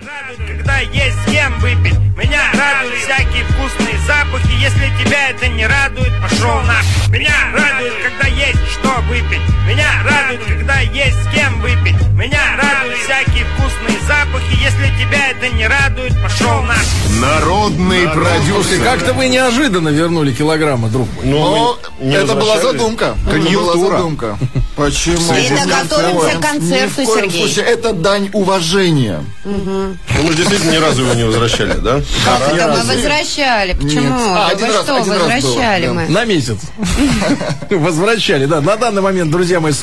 радует, когда есть с кем выпить. Меня радуют всякие вкусные запахи. Если тебя это не радует, пошел нахуй. Меня радует, когда есть что выпить. Меня радует, когда есть с кем выпить. Меня радуют всякие вкусные запахи. Если тебя это не радует, пошел нахуй. Народный продюсер. Как-то вы неожиданно вернули килограммы, друг мой. Но это была задумка. Конъюнктура. Почему? Это готовимся к концерту, Сергей. Это дань уважения. Мы действительно ни разу его не возвращали, да? Как это мы возвращали? Почему? Вы что, возвращали мы? На месяц. Возвращали, да. На данный момент, друзья мои,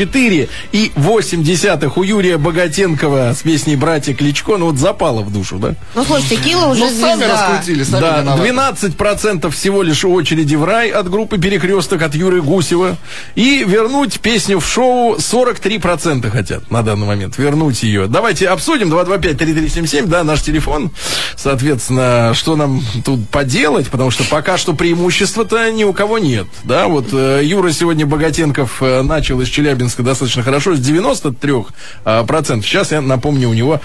44,8 у Юрия Богатенкова с песней «Братья Кличко». Ну вот запало в душу, да? Ну, слушайте, Килла уже звезда. Сами раскрутили, сами да, виноваты. 12% всего лишь у очереди в рай от группы «Перекресток» от Юры Гусева. И вернуть песню в шоу 43% хотят на данный момент. Вернуть ее. Давайте обсудим. 225-3377, да, наш телефон. Соответственно, что нам тут поделать, потому что пока что преимущества-то ни у кого нет. Да, вот Юра сегодня Богатенков начал из Челябинска достаточно хорошо, с 93%. Сейчас, я напомню, у него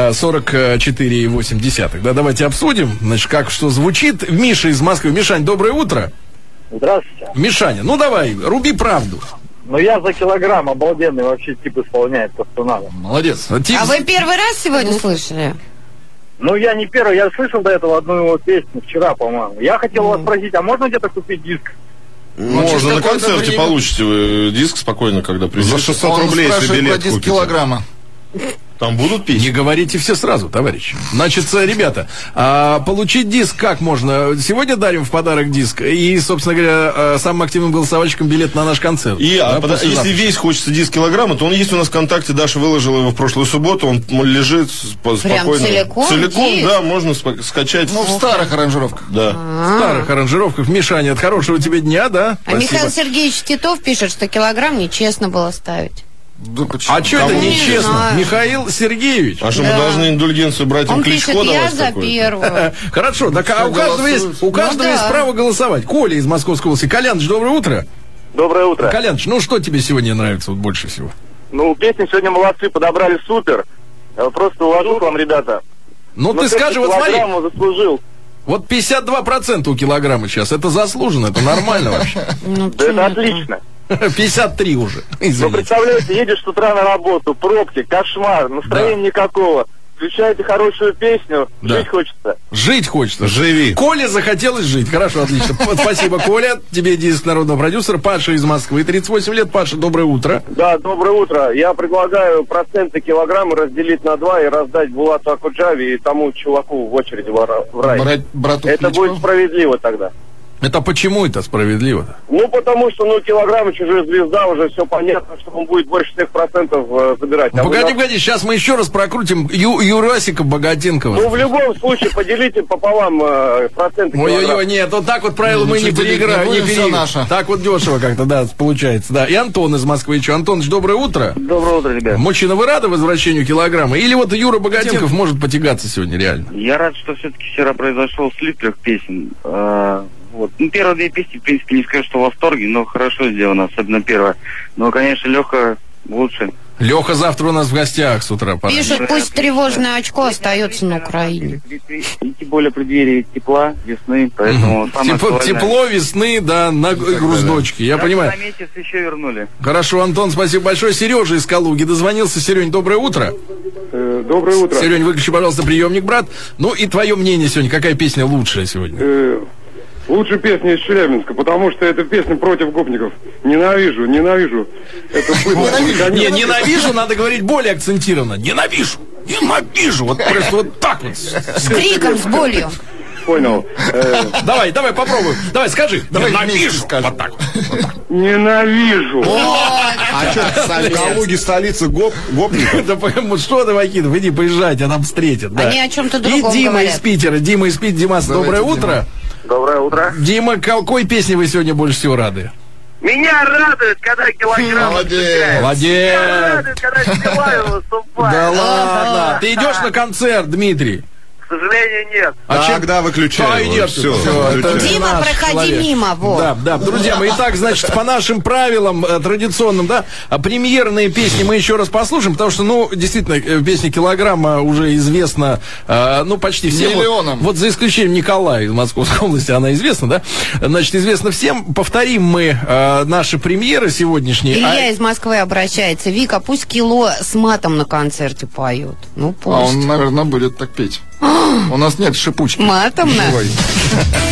44,8. Да, давайте обсудим, значит, как что звучит. Миша из Москвы. Мишань, доброе утро. Здравствуйте. Мишаня, ну давай, руби правду. Ну я за килограмм обалденный вообще тип исполняет то, что надо. Молодец. А вы первый раз сегодня слышали? Ну я не первый, я слышал до этого одну его песню вчера, по-моему. Я хотел вас спросить, а можно где-то купить диск? Можно на концерте получите вы диск спокойно, когда придете. За 600 рублей, если билет купите. Килограмма. Там будут песни? Не говорите все сразу, товарищи. Значит, ребята, получить диск как можно? Сегодня дарим в подарок диск. И, собственно говоря, самым активным голосовальщикам билет на наш концерт. И, если весь хочется диск килограмма, то он есть у нас в ВКонтакте. Даша выложила его в прошлую субботу. Он лежит спокойно. Прям целиком? Целиком, да, можно скачать. Ну, в старых аранжировках. Да. В старых аранжировках. Мишаня, от хорошего тебе дня, да? А Михаил Сергеевич Титов пишет, что килограмм нечестно было ставить. Да, а что это нечестно? знаю. Михаил Сергеевич. А что, мы должны индульгенцию братьям Он Кличко пишет, я давать за какую-то? первую. Хорошо, так а у каждого есть право голосовать. Коля из Московской области. Коляныч, доброе утро. Доброе утро. Коляныч, ну что тебе сегодня нравится вот больше всего? Ну, песни сегодня молодцы, подобрали супер. Я просто уважу к вам, ребята. Ну ты скажи, вот смотри. Заслужил. Вот 52% у килограмма сейчас. Это заслуженно, это нормально вообще. Да это отлично. 53 уже. Извините. Ну, представляете, едешь с утра на работу, пробки, кошмар, настроения никакого. Включаете хорошую песню, Да. жить хочется. Жить хочется. Живи. Коле захотелось жить. Хорошо, отлично. Спасибо, Коля. Тебе диск народного продюсера. Паша из Москвы. 38 лет. Паша, доброе утро. Да, доброе утро. Я предлагаю проценты килограммы разделить на 2 и раздать Булату Акуджаве и тому чуваку в очереди в рай. Брату Это Кличко. будет справедливо тогда. Это почему это справедливо-то? Ну, потому что, килограммы чужая звезда, уже все понятно, что он будет больше всех процентов забирать. А Погоди, сейчас мы еще раз прокрутим Юрасика Богатенкова. Ну, в любом случае, поделите пополам проценты Ой-ой-ой, килограмм. нет, вот так вот правила мы не переиграем. Так вот дешево как-то, да, получается. Да. И Антон из Москвы еще. Антоныч, доброе утро. Доброе утро, ребят. Мужчина, вы рады возвращению килограмма? Или вот Юра Богатенков может потягаться сегодня реально? Я рад, что все-таки вчера произошел слив 3 песен. Вот. Ну, первые 2 песни, в принципе, не скажу, что в восторге, но хорошо сделано, особенно первая. Но, конечно, Леха лучше. Леха завтра у нас в гостях с утра. Пишут, пусть тревожное очко остается на Украине. И тем более преддверии тепла, весны, поэтому самое актуальное. Тепло, весны, да, на груздочке, я понимаю. На месяц еще вернули. Хорошо, Антон, спасибо большое. Сережа из Калуги дозвонился. Серень, доброе утро. Доброе утро. Серень, выключи, пожалуйста, приемник, брат. Ну и твое мнение сегодня, какая песня лучшая сегодня? Лучшая песня из Челябинска, потому что это песня против гопников. Ненавижу. Это Не, ненавижу, надо говорить более акцентированно. Ненавижу. Вот просто вот так вот. С криком, с болью. Понял. Давай, попробуй. Давай, скажи. Ненавижу. Вот так. Ненавижу. А что, Калуги столица гопников? Да что ты, Вакидов, иди поезжайте, а нам встретят. Они о чем-то другом И Дима говорят. из Питера. Димас, доброе утро. Доброе утро. Дима, какой песне вы сегодня больше всего рады? Меня радует, когда килограмм. Молодец. Меня радует, когда Силаева выступает. Да ладно. Ты идешь на концерт, Дмитрий? сожалению, нет. Тогда выключаем. Идет. Все. Дима, проходи мимо. Вот. Да, друзья мои, итак, значит, по нашим правилам традиционным, да, премьерные песни мы еще раз послушаем, потому что, ну, действительно, песня «Килограмма» уже известна, ну, почти всем. Миллионам. Вот за исключением Николая из Московской области, она известна, да? Значит, известна всем. Повторим мы наши премьеры сегодняшние. Илья из Москвы обращается. Вика, пусть Кило с матом на концерте поют. Ну, пусть. А он, наверное, будет так петь. У нас нет шипучки. Матом, да? Ой.